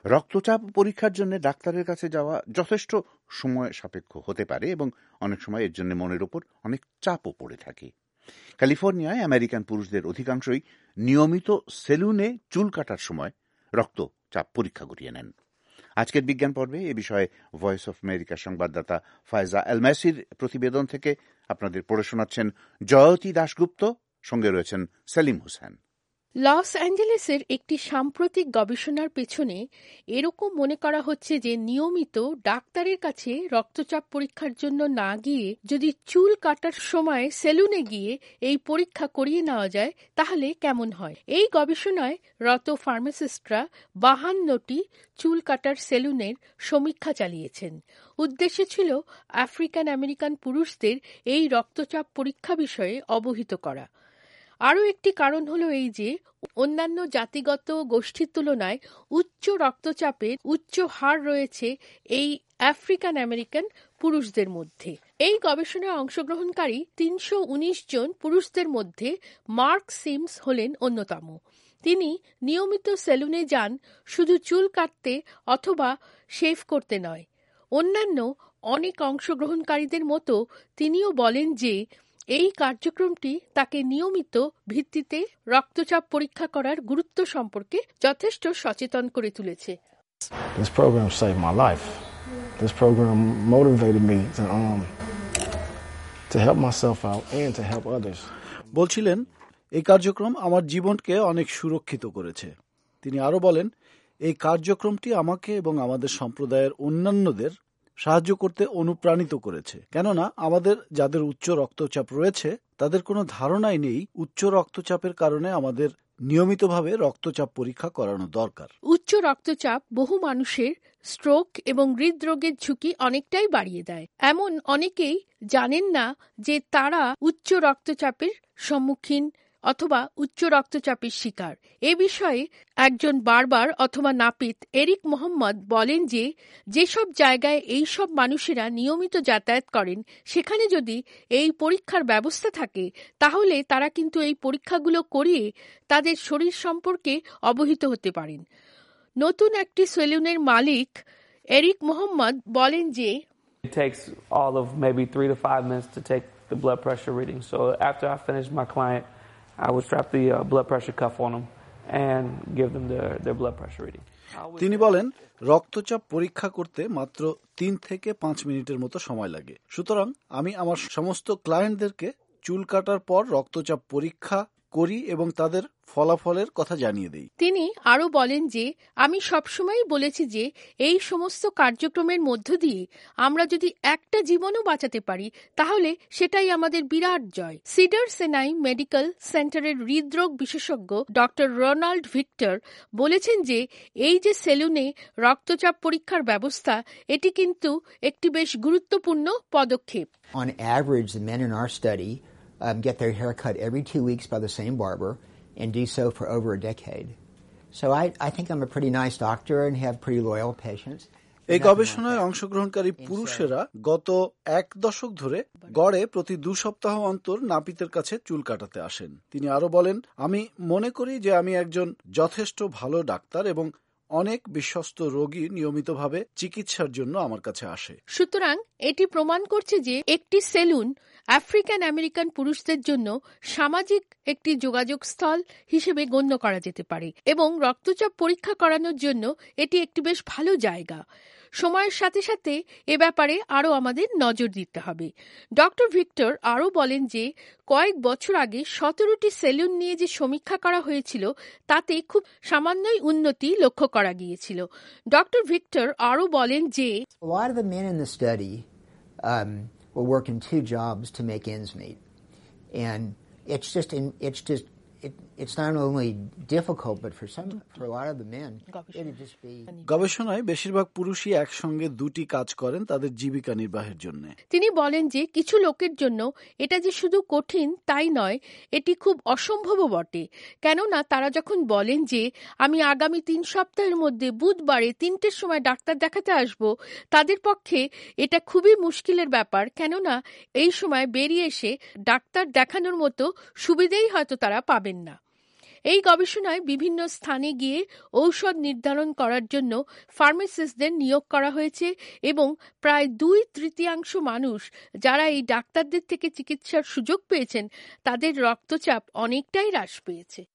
রক্তচাপ পরীক্ষার জন্য ডাক্তারের কাছে যাওয়া যথেষ্ট সময় সাপেক্ষ হতে পারে এবং অনেক সময় এর জন্য মনের ওপর অনেক চাপও পড়ে থাকে। ক্যালিফোর্নিয়ায় আমেরিকান পুরুষদের অধিকাংশই নিয়মিত সেলুনে চুল কাটার সময় রক্তচাপ পরীক্ষা করিয়ে নেন। আজকের বিজ্ঞান পর্বে এ বিষয়ে ভয়েস অফ আমেরিকার সংবাদদাতা ফায়জা এলমাসির প্রতিবেদন থেকে আপনাদের পড়ে শোনাচ্ছেন জয়তী দাশগুপ্ত, সঙ্গে রয়েছেন সেলিম হোসেন। লস অ্যাঞ্জেলেসের একটি সাম্প্রতিক গবেষণার পেছনে এরকম মনে করা হচ্ছে যে নিয়মিত ডাক্তারের কাছে রক্তচাপ পরীক্ষার জন্য না গিয়ে যদি চুল কাটার সময় সেলুনে গিয়ে এই পরীক্ষা করিয়ে নেওয়া যায় তাহলে কেমন হয়। এই গবেষণায় রত ফার্মাসিস্টরা 52টি চুল কাটার সেলুনের সমীক্ষা চালিয়েছেন। উদ্দেশ্য ছিল আফ্রিকান আমেরিকান পুরুষদের এই রক্তচাপ পরীক্ষা বিষয়ে অবহিত করা। আরও একটি কারণ হলো এই যে অন্যান্য জাতিগত গোষ্ঠীর তুলনায় উচ্চ রক্তচাপের উচ্চ হার রয়েছে এই আফ্রিকান আমেরিকান পুরুষদের মধ্যে। এই গবেষণায় অংশগ্রহণকারী 319 জন পুরুষদের মধ্যে মার্ক সিমস হলেন অন্যতম। তিনি নিয়মিত সেলুনে যান শুধু চুল কাটতে অথবা শেভ করতে নয়। অন্যান্য অনেক অংশগ্রহণকারীদের মতো তিনিও বলেন যে এই কার্যক্রমটি তাকে নিয়মিত ভিত্তিতে রক্তচাপ পরীক্ষা করার গুরুত্ব সম্পর্কে যথেষ্ট সচেতন করে তুলেছে। This program saved my life. This program motivated me to help myself out and to help others. বলছিলেন, এই কার্যক্রম আমার জীবনকে অনেক সুরক্ষিত করেছে। তিনি আরো বলেন, এই কার্যক্রমটি আমাকে এবং আমাদের সম্প্রদায়ের অন্যান্যদের সাহায্য করতে অনুপ্রাণিত করেছে। কেননা আমাদের যাদের উচ্চ রক্তচাপ রয়েছে তাদের কোনো ধারণাই নেই উচ্চ রক্তচাপের কারণে আমাদের নিয়মিতভাবে রক্তচাপ পরীক্ষা করানো দরকার। উচ্চ রক্তচাপ বহু মানুষের স্ট্রোক এবং হৃদরোগের ঝুঁকি অনেকটাই বাড়িয়ে দেয়। এমন অনেকেই জানেন না যে তারা উচ্চ রক্তচাপের সম্মুখীন অথবা উচ্চ রক্তচাপের শিকার। এ বিষয়ে একজন বারবার অথবা নাপিত এরিক মোহাম্মদ বলেন যে যেসব জায়গায় এই সব মানুষেরা নিয়মিত যাতায়াত করেন সেখানে যদি এই পরীক্ষার ব্যবস্থা থাকে তাহলে তারা কিন্তু এই পরীক্ষাগুলো করিয়ে তাদের শরীর সম্পর্কে অবহিত হতে পারেন। নতুন একটি সেলুনের মালিক এরিক মোহাম্মদ বলেন যে It takes all of maybe 3 to 5 minutes to take the blood pressure reading. So after I finish my client, I would strap the blood pressure cuff on them and give them their blood pressure reading. তিনি বলেন, রক্তচাপ পরীক্ষা করতে মাত্র 3 থেকে 5 মিনিটের মতো সময় লাগে। সুতরাং আমি আমার সমস্ত ক্লায়েন্টদেরকে চুল কাটার পর রক্তচাপ পরীক্ষা করি এবং তাদের ফলাফলের কথা জানিয়ে দেই। তিনি আরো বলেন যে আমি সবসময় বলেছি যে এই সমস্ত কার্যক্রমের মধ্য দিয়ে আমরা যদি একটা জীবনও বাঁচাতে পারি তাহলে সেটাই আমাদের বিরাট জয়। সিডার সিনাই মেডিকেল সেন্টারের হৃদরোগ বিশেষজ্ঞ ডক্টর রোনাল্ড ভিক্টর বলেছেন যে এই যে সেলুনে রক্তচাপ পরীক্ষার ব্যবস্থা এটি কিন্তু একটি বেশ গুরুত্বপূর্ণ পদক্ষেপ। On average, the men in our study get their hair cut every 2 weeks by the same barber and do so for over a decade. So I think I'm a pretty nice doctor and have pretty loyal patients. এই গবেষণায় অংশগ্রহণকারী পুরুষেরা গত 1 দশক ধরে গড়ে প্রতি 2 সপ্তাহ অন্তর নাপিতের কাছে চুল কাটাতে আসেন। তিনি আরো বলেন, আমি মনে করি যে আমি একজন যথেষ্ট ভালো ডাক্তার এবং অনেক বিশ্বস্ত রোগী নিয়মিতভাবে চিকিৎসার জন্য আমার কাছে আসে। সুতরাং এটি প্রমাণ করছে যে একটি সেলুন আফ্রিকান আমেরিকান পুরুষদের জন্য সামাজিক একটি যোগাযোগ স্থল হিসেবে গণ্য করা যেতে পারে এবং রক্তচাপ পরীক্ষা করানোর জন্য এটি একটি বেশ ভালো জায়গা। সময়ের সাথে সাথে এ ব্যাপারে আরও আমাদের নজর দিতে হবে। ডক্টর ভিক্টর আরও বলেন যে কয়েক বছর আগে 17টি সেলুন নিয়ে যে সমীক্ষা করা হয়েছিল তাতে খুব সামান্যই উন্নতি লক্ষ্য করা গিয়েছিল। ডক্টর ভিক্টর আরও বলেন যে A lot of the men in the study were working 2 jobs to make ends meet, and it's not only difficult, but for a lot of the men, it'd just be. গবেষণায় বেশিরভাগ পুরুষই একসঙ্গে 2টি কাজ করেন তাদের জীবিকা নির্বাহের জন্য। তিনি বলেন যে কিছু লোকের জন্য এটা যে শুধু কঠিন তাই নয়, এটি খুব অসম্ভবও বটে। কেননা তারা যখন বলেন যে আমি আগামী 3 সপ্তাহের মধ্যে বুধবারে 3টের সময় ডাক্তার দেখাতে আসব, তাদের পক্ষে এটা খুবই মুশকিলের ব্যাপার। কেননা এই সময় বেরিয়ে এসে ডাক্তার দেখানোর মতো সুবিধেই হয়তো তারা পাবেন না। এই গবেষণায় বিভিন্ন স্থানে গিয়ে ঔষধ নির্ধারণ করার জন্য ফার্মাসিস্টদের নিয়োগ করা হয়েছে এবং প্রায় 2/3 মানুষ যারা এই ডাক্তারদের থেকে চিকিৎসার সুযোগ পেয়েছেন তাদের রক্তচাপ অনেকটাই হ্রাস পেয়েছে।